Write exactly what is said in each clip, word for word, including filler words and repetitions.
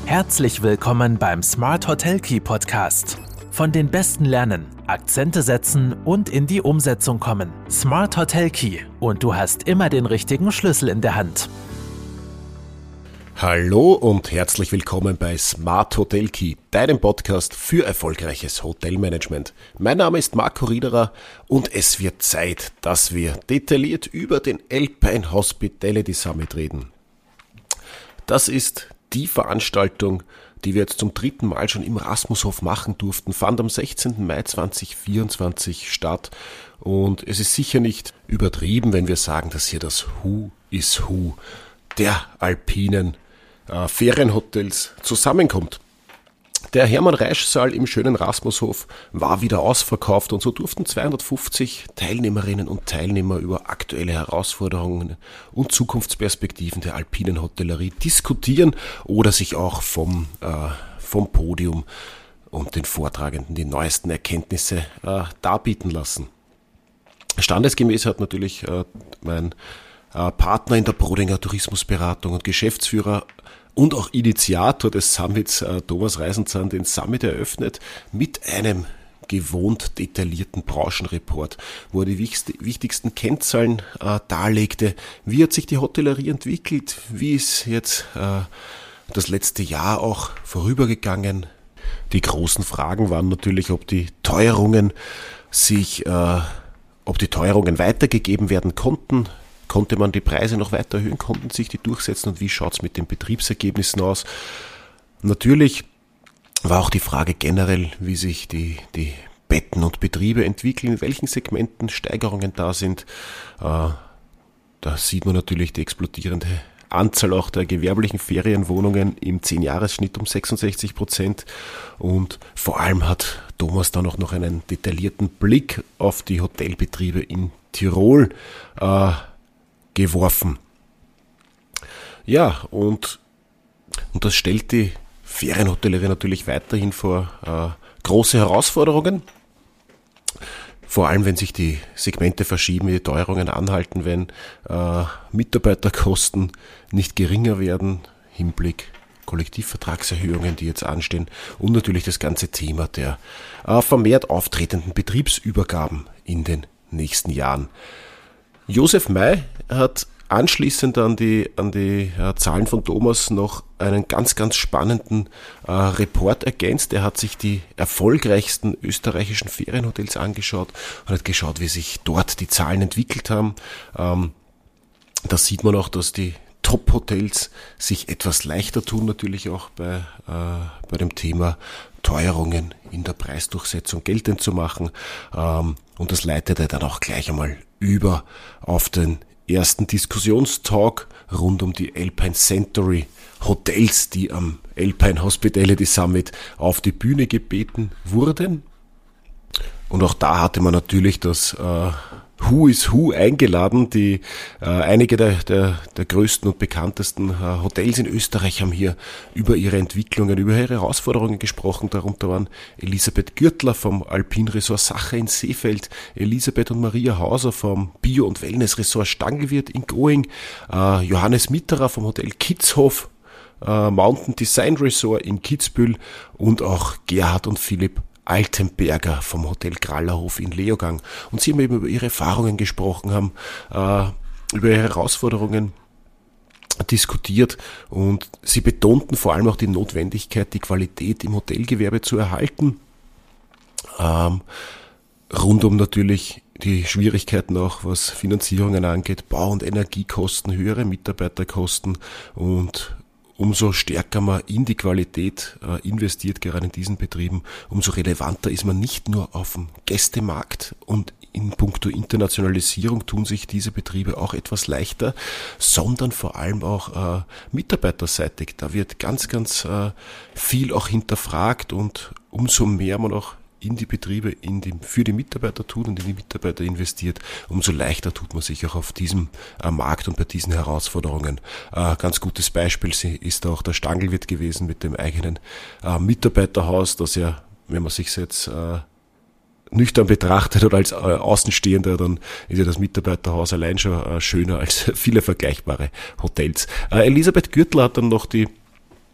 Herzlich willkommen beim Smart Hotel Key Podcast. Von den Besten lernen, Akzente setzen und in die Umsetzung kommen. Smart Hotel Key und du hast immer den richtigen Schlüssel in der Hand. Hallo und herzlich willkommen bei Smart Hotel Key, deinem Podcast für erfolgreiches Hotelmanagement. Mein Name ist Marco Riederer und es wird Zeit, dass wir detailliert über den Alpine Hospitality Summit reden. Das ist die Veranstaltung, die wir jetzt zum dritten Mal schon im Rasmushof machen durften, fand am sechzehnten Mai zweitausendvierundzwanzig statt. Und es ist sicher nicht übertrieben, wenn wir sagen, dass hier das Who is Who der alpinen äh, Ferienhotels zusammenkommt. Der Hermann-Reisch-Saal im schönen Rasmushof war wieder ausverkauft und so durften zweihundertfünfzig Teilnehmerinnen und Teilnehmer über aktuelle Herausforderungen und Zukunftsperspektiven der alpinen Hotellerie diskutieren oder sich auch vom, äh, vom Podium und den Vortragenden die neuesten Erkenntnisse äh, darbieten lassen. Standesgemäß hat natürlich äh, mein äh, Partner in der Brodinger Tourismusberatung und Geschäftsführer und auch Initiator des Summits, äh, Thomas Reisenzahn, den Summit eröffnet mit einem gewohnt detaillierten Branchenreport, wo er die wichtigsten Kennzahlen äh, darlegte. Wie hat sich die Hotellerie entwickelt? Wie ist jetzt äh, das letzte Jahr auch vorübergegangen? Die großen Fragen waren natürlich, ob die Teuerungen sich, äh, ob die Teuerungen weitergegeben werden konnten. Konnte man die Preise noch weiter erhöhen, konnten sich die durchsetzen und wie schaut es mit den Betriebsergebnissen aus? Natürlich war auch die Frage generell, wie sich die, die Betten und Betriebe entwickeln, in welchen Segmenten Steigerungen da sind. Äh, da sieht man natürlich die explodierende Anzahl auch der gewerblichen Ferienwohnungen im zehn-Jahres-Schnitt um sechsundsechzig Prozent und vor allem hat Thomas dann auch noch einen detaillierten Blick auf die Hotelbetriebe in Tirol äh, geworfen. Ja, und, und das stellt die Ferienhotellerie natürlich weiterhin vor äh, große Herausforderungen. Vor allem, wenn sich die Segmente verschieben, die Teuerungen anhalten, wenn äh, Mitarbeiterkosten nicht geringer werden, Hinblick Kollektivvertragserhöhungen, die jetzt anstehen und natürlich das ganze Thema der äh, vermehrt auftretenden Betriebsübergaben in den nächsten Jahren. Josef May hat anschließend an die, an die äh, Zahlen von Thomas noch einen ganz, ganz spannenden äh, Report ergänzt. Er hat sich die erfolgreichsten österreichischen Ferienhotels angeschaut und hat geschaut, wie sich dort die Zahlen entwickelt haben. Ähm, da sieht man auch, dass die Top-Hotels sich etwas leichter tun, natürlich auch bei, äh, bei dem Thema Teuerungen in der Preisdurchsetzung geltend zu machen. Ähm, und das leitete dann auch gleich einmal über auf den ersten Diskussionstalk rund um die Alpine Century Hotels, die am Alpine Hospitality Summit auf die Bühne gebeten wurden. Und auch da hatte man natürlich das äh, Who is Who eingeladen. Die, äh, einige der, der, der größten und bekanntesten äh, Hotels in Österreich haben hier über ihre Entwicklungen, über ihre Herausforderungen gesprochen. Darunter waren Elisabeth Gürtler vom Alpin Resort Sacher in Seefeld, Elisabeth und Maria Hauser vom Bio- und Wellness-Resort Stangelwirt in Going, äh, Johannes Mitterer vom Hotel Kitzhof, äh, Mountain Design Resort in Kitzbühel und auch Gerhard und Philipp Altenberger vom Hotel Krallerhof in Leogang. Und sie haben eben über ihre Erfahrungen gesprochen, haben äh, über ihre Herausforderungen diskutiert und sie betonten vor allem auch die Notwendigkeit, die Qualität im Hotelgewerbe zu erhalten. Ähm, rund um natürlich die Schwierigkeiten auch, was Finanzierungen angeht, Bau- und Energiekosten, höhere Mitarbeiterkosten und umso stärker man in die Qualität äh, investiert, gerade in diesen Betrieben, umso relevanter ist man nicht nur auf dem Gästemarkt und in puncto Internationalisierung tun sich diese Betriebe auch etwas leichter, sondern vor allem auch äh, mitarbeiterseitig. Da wird ganz, ganz äh, viel auch hinterfragt und umso mehr man auch in die Betriebe, in die, für die Mitarbeiter tut und in die Mitarbeiter investiert, umso leichter tut man sich auch auf diesem äh, Markt und bei diesen Herausforderungen. Äh, ganz gutes Beispiel ist auch der Stangelwirt gewesen mit dem eigenen äh, Mitarbeiterhaus, das ja, wenn man sich jetzt äh, nüchtern betrachtet oder als äh, Außenstehender, dann ist ja das Mitarbeiterhaus allein schon äh, schöner als viele vergleichbare Hotels. Äh, Elisabeth Gürtler hat dann noch die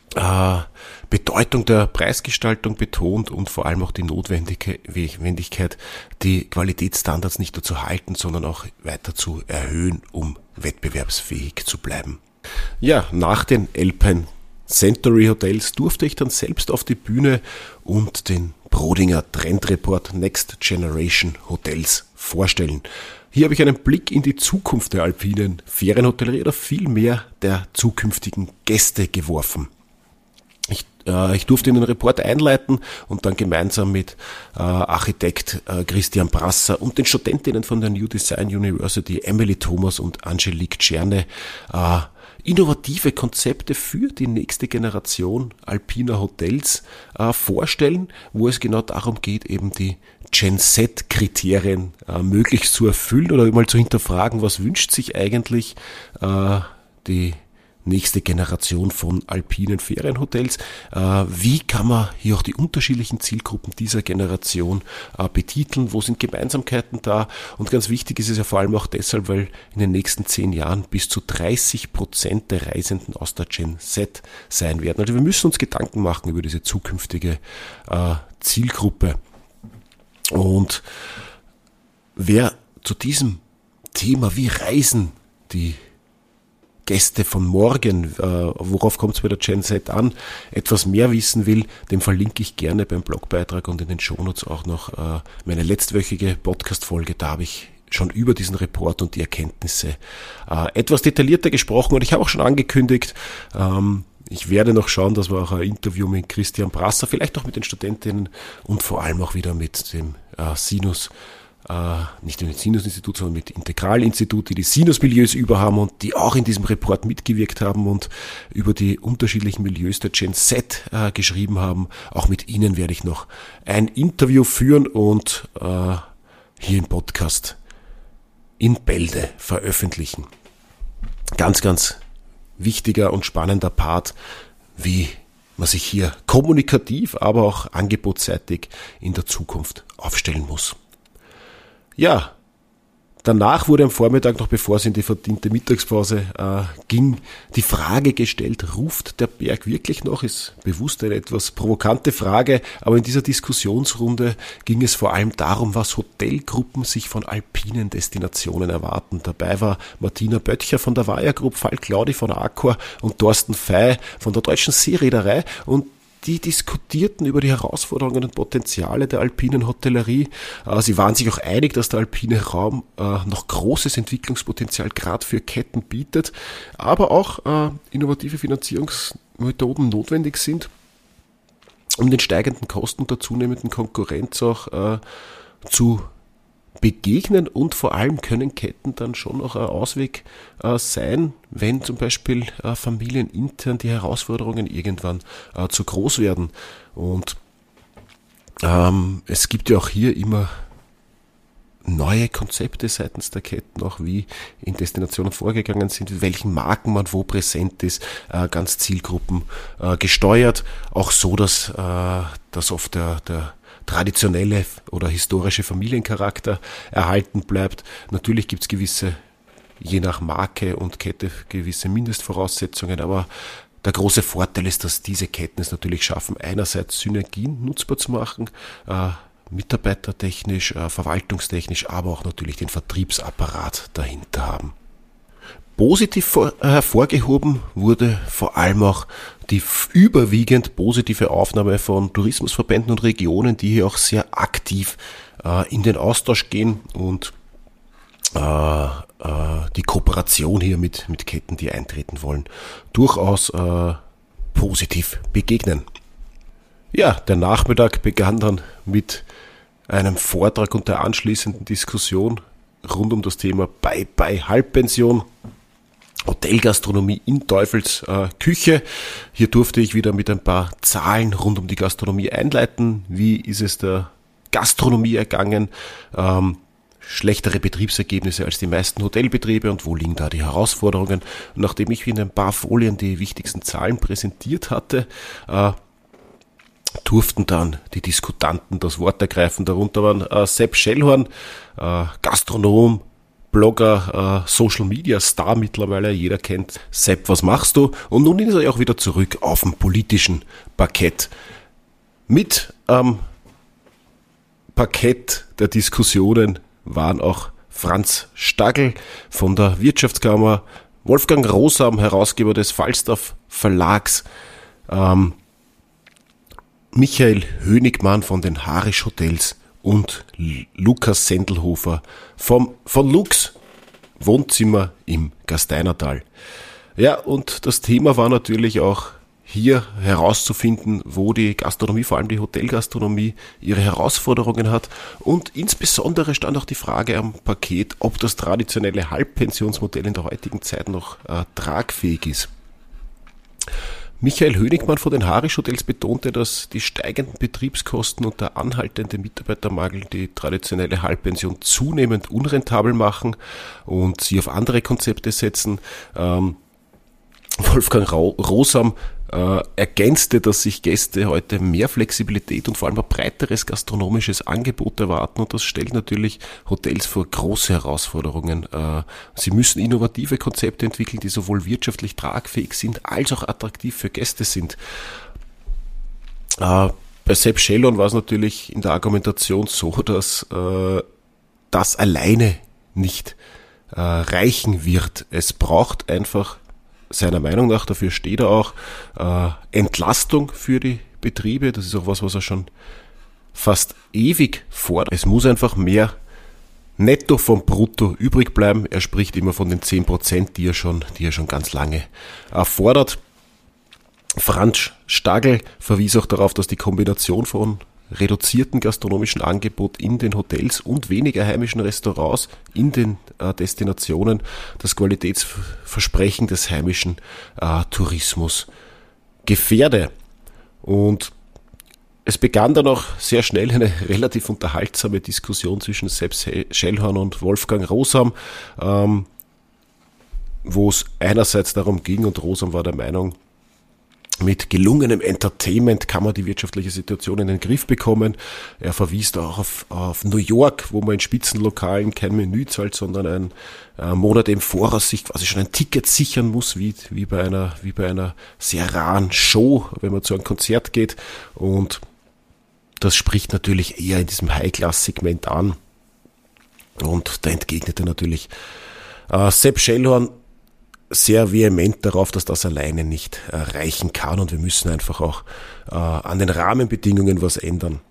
äh, Bedeutung der Preisgestaltung betont und vor allem auch die Notwendigkeit, die Qualitätsstandards nicht nur zu halten, sondern auch weiter zu erhöhen, um wettbewerbsfähig zu bleiben. Ja, nach den Alpine Century Hotels durfte ich dann selbst auf die Bühne und den Brodinger Trendreport Next Generation Hotels vorstellen. Hier habe ich einen Blick in die Zukunft der alpinen Ferienhotellerie oder vielmehr der zukünftigen Gäste geworfen. Ich, äh, ich durfte in den Report einleiten und dann gemeinsam mit äh, Architekt äh, Christian Brasser und den Studentinnen von der New Design University, Emily Thomas und Angelique Tscherne, äh, innovative Konzepte für die nächste Generation alpiner Hotels äh, vorstellen, wo es genau darum geht, eben die Gen-Z-Kriterien äh, möglichst zu erfüllen oder mal zu hinterfragen, was wünscht sich eigentlich äh, die nächste Generation von alpinen Ferienhotels. Äh, wie kann man hier auch die unterschiedlichen Zielgruppen dieser Generation äh, betiteln? Wo sind Gemeinsamkeiten da? Und ganz wichtig ist es ja vor allem auch deshalb, weil in den nächsten zehn Jahren bis zu dreißig Prozent der Reisenden aus der Gen Z sein werden. Also wir müssen uns Gedanken machen über diese zukünftige äh, Zielgruppe. Und wer zu diesem Thema, wie reisen die Gäste von morgen, äh, worauf kommt es bei der Gen Z an, etwas mehr wissen will, dem verlinke ich gerne beim Blogbeitrag und in den Shownotes auch noch äh, meine letztwöchige Podcast-Folge. Da habe ich schon über diesen Report und die Erkenntnisse äh, etwas detaillierter gesprochen und ich habe auch schon angekündigt, ähm, ich werde noch schauen, dass wir auch ein Interview mit Christian Brasser, vielleicht auch mit den Studentinnen und vor allem auch wieder mit dem äh, Sinus, Uh, nicht mit dem Sinus-Institut, sondern mit Integral-Institut, die die Sinus-Milieus über haben und die auch in diesem Report mitgewirkt haben und über die unterschiedlichen Milieus der Gen Z uh, geschrieben haben. Auch mit ihnen werde ich noch ein Interview führen und uh, hier im Podcast in Bälde veröffentlichen. Ganz, ganz wichtiger und spannender Part, wie man sich hier kommunikativ, aber auch angebotsseitig in der Zukunft aufstellen muss. Ja, danach wurde am Vormittag, noch bevor es in die verdiente Mittagspause äh, ging, die Frage gestellt, ruft der Berg wirklich noch? Ist bewusst eine etwas provokante Frage, aber in dieser Diskussionsrunde ging es vor allem darum, was Hotelgruppen sich von alpinen Destinationen erwarten. Dabei war Martina Böttcher von der Vaja Group, Falk Claudi von Accor und Thorsten Fey von der Deutschen Seereederei und die diskutierten über die Herausforderungen und Potenziale der alpinen Hotellerie. Sie waren sich auch einig, dass der alpine Raum noch großes Entwicklungspotenzial gerade für Ketten bietet, aber auch innovative Finanzierungsmethoden notwendig sind, um den steigenden Kosten und der zunehmenden Konkurrenz auch zu begegnen und vor allem können Ketten dann schon auch ein Ausweg äh, sein, wenn zum Beispiel äh, familienintern die Herausforderungen irgendwann äh, zu groß werden. Und ähm, es gibt ja auch hier immer neue Konzepte seitens der Ketten, auch wie in Destinationen vorgegangen sind, mit welchen Marken man wo präsent ist, äh, ganz Zielgruppen äh, gesteuert, auch so, dass, äh, dass oft der, der traditionelle oder historische Familiencharakter erhalten bleibt. Natürlich gibt es gewisse, je nach Marke und Kette, gewisse Mindestvoraussetzungen, aber der große Vorteil ist, dass diese Ketten es natürlich schaffen, einerseits Synergien nutzbar zu machen, äh, mitarbeitertechnisch, äh, verwaltungstechnisch, aber auch natürlich den Vertriebsapparat dahinter haben. Positiv hervorgehoben wurde vor allem auch die überwiegend positive Aufnahme von Tourismusverbänden und Regionen, die hier auch sehr aktiv äh, in den Austausch gehen und äh, äh, die Kooperation hier mit, mit Ketten, die eintreten wollen, durchaus äh, positiv begegnen. Ja, der Nachmittag begann dann mit einem Vortrag und der anschließenden Diskussion rund um das Thema Bye Bye Halbpension. Hotelgastronomie in Teufels äh, Küche. Hier durfte ich wieder mit ein paar Zahlen rund um die Gastronomie einleiten. Wie ist es der Gastronomie ergangen? Ähm, schlechtere Betriebsergebnisse als die meisten Hotelbetriebe und wo liegen da die Herausforderungen? Und nachdem ich in ein paar Folien die wichtigsten Zahlen präsentiert hatte, äh, durften dann die Diskutanten das Wort ergreifen. Darunter waren äh, Sepp Schellhorn, äh, Gastronom Blogger, äh, Social Media Star mittlerweile, jeder kennt Sepp, was machst du? Und nun ist er ja auch wieder zurück auf dem politischen Parkett. Mit ähm, Parkett der Diskussionen waren auch Franz Stagl von der Wirtschaftskammer, Wolfgang Rosam, Herausgeber des Falstaff Verlags, ähm, Michael Hönigmann von den Harisch Hotels und Lukas Sendelhofer vom, von Lux Wohnzimmer im Gasteinertal. Ja, und das Thema war natürlich auch hier herauszufinden, wo die Gastronomie, vor allem die Hotelgastronomie, ihre Herausforderungen hat. Und insbesondere stand auch die Frage am Paket, ob das traditionelle Halbpensionsmodell in der heutigen Zeit noch äh, tragfähig ist. Michael Hönigmann von den Harisch Hotels betonte, dass die steigenden Betriebskosten und der anhaltende Mitarbeitermangel die traditionelle Halbpension zunehmend unrentabel machen und sie auf andere Konzepte setzen. Ähm, Wolfgang Rosam äh, ergänzte, dass sich Gäste heute mehr Flexibilität und vor allem ein breiteres gastronomisches Angebot erwarten, und das stellt natürlich Hotels vor große Herausforderungen. Äh, sie müssen innovative Konzepte entwickeln, die sowohl wirtschaftlich tragfähig sind, als auch attraktiv für Gäste sind. Äh, bei Sepp Schellhorn war es natürlich in der Argumentation so, dass äh, das alleine nicht äh, reichen wird. Es braucht einfach seiner Meinung nach, dafür steht er auch, äh, Entlastung für die Betriebe. Das ist auch was, was er schon fast ewig fordert. Es muss einfach mehr Netto vom Brutto übrig bleiben. Er spricht immer von den zehn Prozent, die er schon, die er schon ganz lange äh, fordert. Franz Stagl verwies auch darauf, dass die Kombination von reduzierten gastronomischen Angebot in den Hotels und weniger heimischen Restaurants in den äh, Destinationen das Qualitätsversprechen des heimischen äh, Tourismus gefährde. Und es begann dann auch sehr schnell eine relativ unterhaltsame Diskussion zwischen Sepp Schellhorn und Wolfgang Rosam, ähm, wo es einerseits darum ging, und Rosam war der Meinung, mit gelungenem Entertainment kann man die wirtschaftliche Situation in den Griff bekommen. Er verwies da auch auf, auf New York, wo man in Spitzenlokalen kein Menü zahlt, sondern ein äh, Monat im Voraus sich quasi schon ein Ticket sichern muss, wie, wie bei einer, wie bei einer sehr raren Show, wenn man zu einem Konzert geht. Und das spricht natürlich eher in diesem High-Class-Segment an. Und da entgegnete natürlich äh, Sepp Schellhorn sehr vehement darauf, dass das alleine nicht äh, reichen kann, und wir müssen einfach auch äh, an den Rahmenbedingungen was ändern.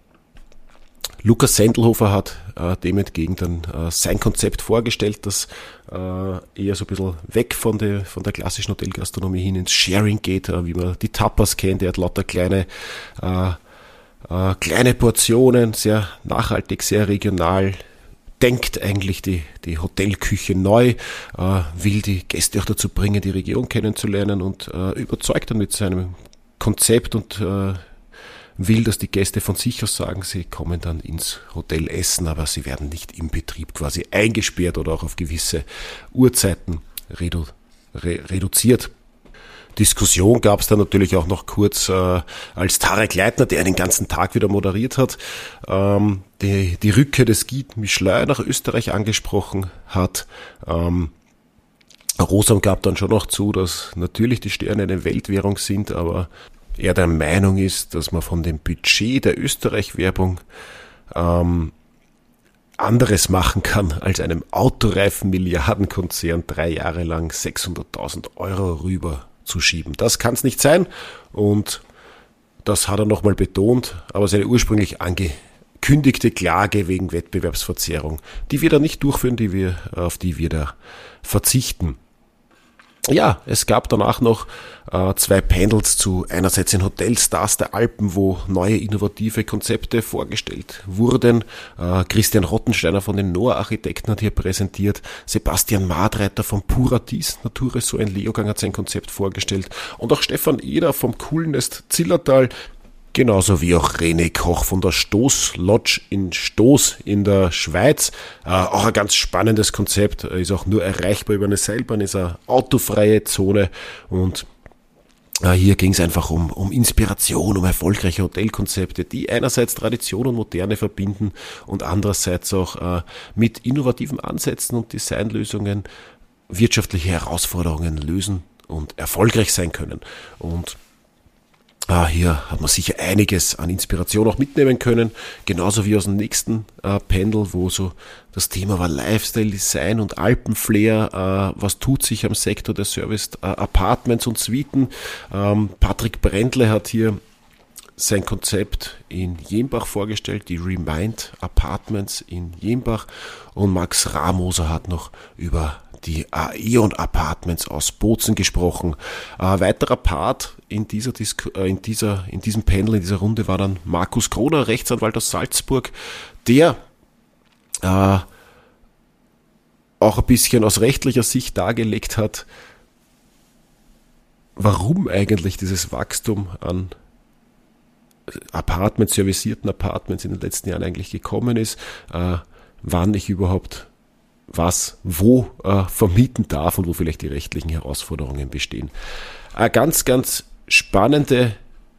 Lukas Sendelhofer hat äh, dem entgegen dann äh, sein Konzept vorgestellt, das äh, eher so ein bisschen weg von der, von der klassischen Hotelgastronomie hin ins Sharing geht, äh, wie man die Tapas kennt. Er hat lauter kleine, äh, äh, kleine Portionen, sehr nachhaltig, sehr regional, denkt eigentlich die, die Hotelküche neu, äh, will die Gäste auch dazu bringen, die Region kennenzulernen, und äh, überzeugt dann mit seinem Konzept und äh, will, dass die Gäste von sich aus sagen, sie kommen dann ins Hotel essen, aber sie werden nicht im Betrieb quasi eingesperrt oder auch auf gewisse Uhrzeiten redu re reduziert. Diskussion gab es dann natürlich auch noch kurz, äh, als Tarek Leitner, der den ganzen Tag wieder moderiert hat, ähm, die, die Rückkehr des Guide Michelin nach Österreich angesprochen hat. Ähm, Rosam gab dann schon noch zu, dass natürlich die Sterne eine Weltwährung sind, aber er der Meinung ist, dass man von dem Budget der Österreich-Werbung ähm, anderes machen kann, als einem autoreifen Milliardenkonzern drei Jahre lang sechshunderttausend Euro rüber zu schieben. Das kann es nicht sein, und das hat er nochmal betont, aber seine ursprünglich angekündigte Klage wegen Wettbewerbsverzerrung, die wir da nicht durchführen, die wir, auf die wir da verzichten. Ja, es gab danach noch äh, zwei Panels zu einerseits den Hotelstars der Alpen, wo neue innovative Konzepte vorgestellt wurden. Äh, Christian Rottensteiner von den Noah Architekten hat hier präsentiert. Sebastian Madreiter vom Puratis Naturresort in Leogang hat sein Konzept vorgestellt. Und auch Stefan Eder vom Coolnest Zillertal, genauso wie auch René Koch von der Stoß Lodge in Stoß in der Schweiz. Äh, auch ein ganz spannendes Konzept, ist auch nur erreichbar über eine Seilbahn, ist eine autofreie Zone, und Hier ging es einfach um, um Inspiration, um erfolgreiche Hotelkonzepte, die einerseits Tradition und Moderne verbinden und andererseits auch äh, mit innovativen Ansätzen und Designlösungen wirtschaftliche Herausforderungen lösen und erfolgreich sein können. Und Ah, hier hat man sicher einiges an Inspiration auch mitnehmen können, genauso wie aus dem nächsten äh, Panel, wo so das Thema war Lifestyle Design und Alpenflair, äh, was tut sich am Sektor der Service äh, Apartments und Suiten. Ähm, Patrick Brendle hat hier sein Konzept in Jenbach vorgestellt, die Remind Apartments in Jenbach, und Max Ramoser hat noch über die Aeon Apartments aus Bozen gesprochen. Ein weiterer Part in dieser, Disku- äh, in dieser, in diesem Panel, in dieser Runde war dann Markus Kroner, Rechtsanwalt aus Salzburg, der äh, auch ein bisschen aus rechtlicher Sicht dargelegt hat, warum eigentlich dieses Wachstum an Apartments, servicierten Apartments in den letzten Jahren eigentlich gekommen ist, äh, wann ich überhaupt was wo äh, vermieten darf und wo vielleicht die rechtlichen Herausforderungen bestehen. Eine ganz, ganz spannende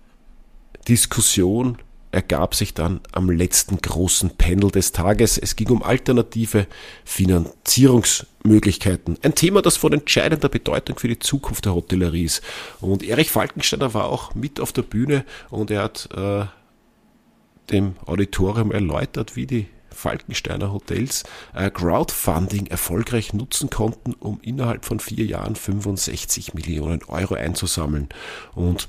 Diskussion ergab sich dann am letzten großen Panel des Tages. Es ging um alternative Finanzierungsmöglichkeiten. Ein Thema, das von entscheidender Bedeutung für die Zukunft der Hotellerie ist. Und Erich Falkensteiner war auch mit auf der Bühne und er hat äh, dem Auditorium erläutert, wie die Falkensteiner Hotels äh, Crowdfunding erfolgreich nutzen konnten, um innerhalb von vier Jahren fünfundsechzig Millionen Euro einzusammeln. Und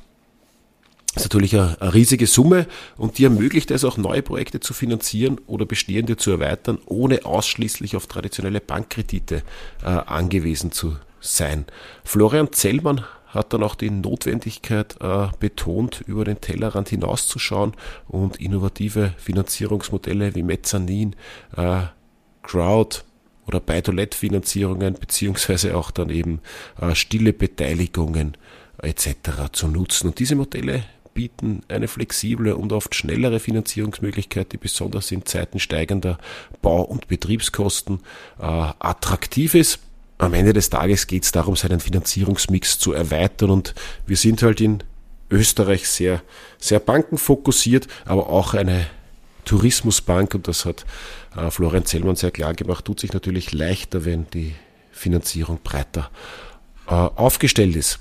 das ist natürlich eine, eine riesige Summe und die ermöglicht es auch, neue Projekte zu finanzieren oder bestehende zu erweitern, ohne ausschließlich auf traditionelle Bankkredite äh, angewiesen zu sein. Florian Zellmann hat dann auch die Notwendigkeit äh, betont, über den Tellerrand hinauszuschauen und innovative Finanzierungsmodelle wie Mezzanin, äh, Crowd oder Buy-to-Let-Finanzierungen beziehungsweise auch dann eben äh, stille Beteiligungen et cetera zu nutzen. Und diese Modelle bieten eine flexible und oft schnellere Finanzierungsmöglichkeit, die besonders in Zeiten steigender Bau- und Betriebskosten äh, attraktiv ist. Am Ende des Tages geht es darum, seinen Finanzierungsmix zu erweitern, und wir sind halt in Österreich sehr, sehr bankenfokussiert, aber auch eine Tourismusbank, und das hat äh, Florian Zellmann sehr klar gemacht, tut sich natürlich leichter, wenn die Finanzierung breiter äh, aufgestellt ist.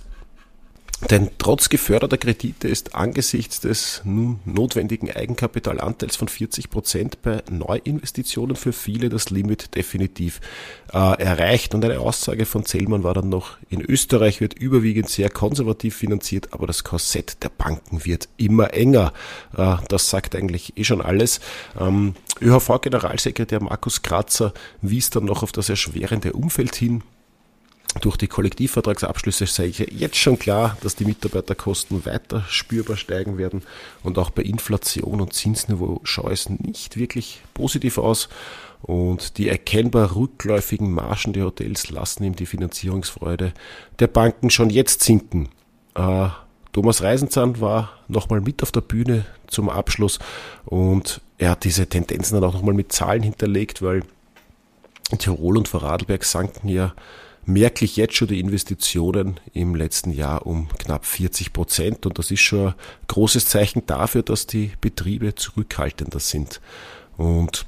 Denn trotz geförderter Kredite ist angesichts des nun notwendigen Eigenkapitalanteils von vierzig Prozent bei Neuinvestitionen für viele das Limit definitiv äh, erreicht. Und eine Aussage von Zellmann war dann noch, in Österreich wird überwiegend sehr konservativ finanziert, aber das Korsett der Banken wird immer enger. Äh, das sagt eigentlich eh schon alles. Ähm, Ö H V-Generalsekretär Markus Kratzer wies dann noch auf das erschwerende Umfeld hin. Durch die Kollektivvertragsabschlüsse sei jetzt schon klar, dass die Mitarbeiterkosten weiter spürbar steigen werden, und auch bei Inflation und Zinsniveau schaue es nicht wirklich positiv aus, und die erkennbar rückläufigen Margen der Hotels lassen ihm die Finanzierungsfreude der Banken schon jetzt sinken. Äh, Thomas Reisenzahn war nochmal mit auf der Bühne zum Abschluss, und er hat diese Tendenzen dann auch nochmal mit Zahlen hinterlegt, weil in Tirol und Vorarlberg sanken ja merklich jetzt schon die Investitionen im letzten Jahr um knapp vierzig Prozent, und das ist schon ein großes Zeichen dafür, dass die Betriebe zurückhaltender sind. Und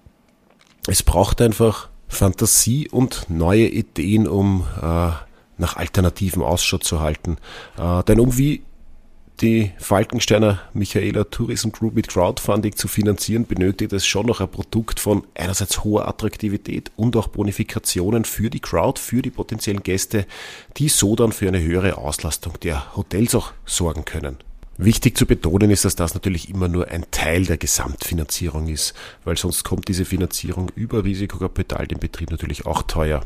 es braucht einfach Fantasie und neue Ideen, um äh, nach Alternativen Ausschau zu halten. Äh, denn um wie die Falkensteiner Michaela Tourism Group mit Crowdfunding zu finanzieren, benötigt es schon noch ein Produkt von einerseits hoher Attraktivität und auch Bonifikationen für die Crowd, für die potenziellen Gäste, die so dann für eine höhere Auslastung der Hotels auch sorgen können. Wichtig zu betonen ist, dass das natürlich immer nur ein Teil der Gesamtfinanzierung ist, weil sonst kommt diese Finanzierung über Risikokapital dem Betrieb natürlich auch teuer.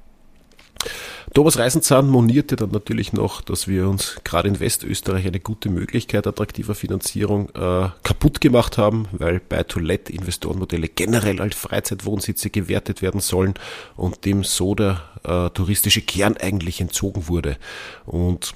Thomas Reisenzahn monierte dann natürlich noch, dass wir uns gerade in Westösterreich eine gute Möglichkeit attraktiver Finanzierung äh, kaputt gemacht haben, weil Buy-to-Let-Investorenmodelle generell als Freizeitwohnsitze gewertet werden sollen und dem so der äh, touristische Kern eigentlich entzogen wurde. Und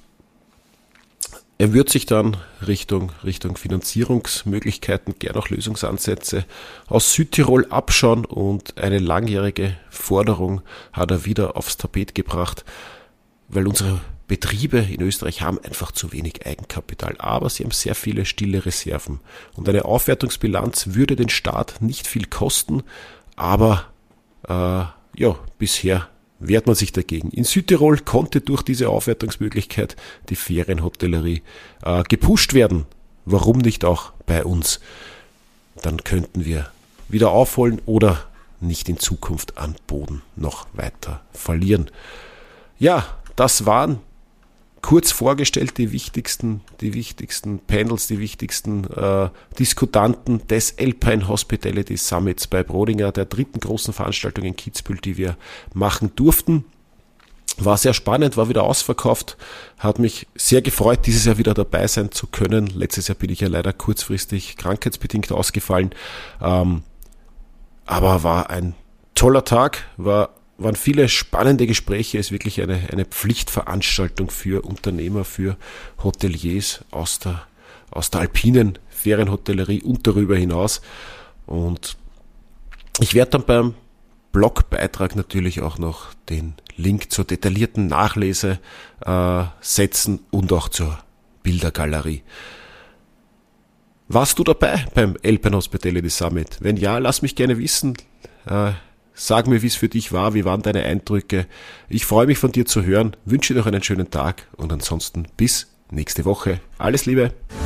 er wird sich dann Richtung, Richtung Finanzierungsmöglichkeiten, gern auch Lösungsansätze aus Südtirol abschauen, und eine langjährige Forderung hat er wieder aufs Tapet gebracht, weil unsere Betriebe in Österreich haben einfach zu wenig Eigenkapital, aber sie haben sehr viele stille Reserven. Und eine Aufwertungsbilanz würde den Staat nicht viel kosten, aber äh, ja, bisher wehrt man sich dagegen. In Südtirol konnte durch diese Aufwertungsmöglichkeit die Ferienhotellerie äh, gepusht werden. Warum nicht auch bei uns? Dann könnten wir wieder aufholen oder nicht in Zukunft an Boden noch weiter verlieren. Ja, das waren kurz vorgestellt die wichtigsten, die wichtigsten Panels, die wichtigsten äh, Diskutanten des Alpine Hospitality Summits bei Brodinger, der dritten großen Veranstaltung in Kitzbühel, die wir machen durften. War sehr spannend, war wieder ausverkauft, hat mich sehr gefreut, dieses Jahr wieder dabei sein zu können. Letztes Jahr bin ich ja leider kurzfristig krankheitsbedingt ausgefallen, ähm, aber war ein toller Tag, war waren viele spannende Gespräche, ist wirklich eine, eine Pflichtveranstaltung für Unternehmer, für Hoteliers aus der, aus der alpinen Ferienhotellerie und darüber hinaus. Und ich werde dann beim Blogbeitrag natürlich auch noch den Link zur detaillierten Nachlese äh, setzen und auch zur Bildergalerie. Warst du dabei beim Alpine Hospitality Summit? Wenn ja, lass mich gerne wissen. Äh, Sag mir, wie es für dich war, wie waren deine Eindrücke. Ich freue mich von dir zu hören, wünsche dir noch einen schönen Tag und ansonsten bis nächste Woche. Alles Liebe!